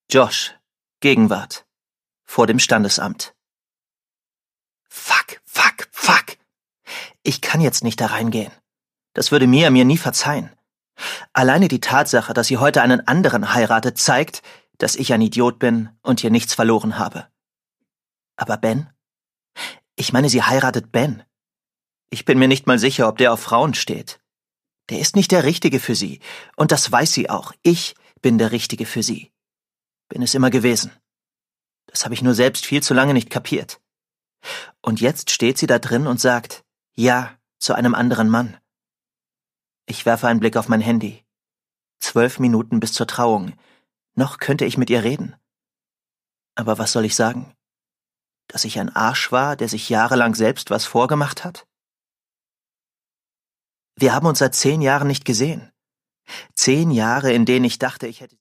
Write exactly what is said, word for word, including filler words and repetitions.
Josh, Gegenwart. Vor dem Standesamt. Fuck, fuck, fuck. Ich kann jetzt nicht da reingehen. Das würde Mia mir nie verzeihen. Alleine die Tatsache, dass sie heute einen anderen heiratet, zeigt, dass ich ein Idiot bin und hier nichts verloren habe. Aber Ben? Ich meine, sie heiratet Ben. Ich bin mir nicht mal sicher, ob der auf Frauen steht. Der ist nicht der Richtige für sie. Und das weiß sie auch. Ich bin der Richtige für sie. Bin es immer gewesen. Das habe ich nur selbst viel zu lange nicht kapiert. Und jetzt steht sie da drin und sagt Ja zu einem anderen Mann. Ich werfe einen Blick auf mein Handy. Zwölf Minuten bis zur Trauung. Noch könnte ich mit ihr reden. Aber was soll ich sagen? Dass ich ein Arsch war, der sich jahrelang selbst was vorgemacht hat? Wir haben uns seit zehn Jahren nicht gesehen. Zehn Jahre, in denen ich dachte, ich hätte...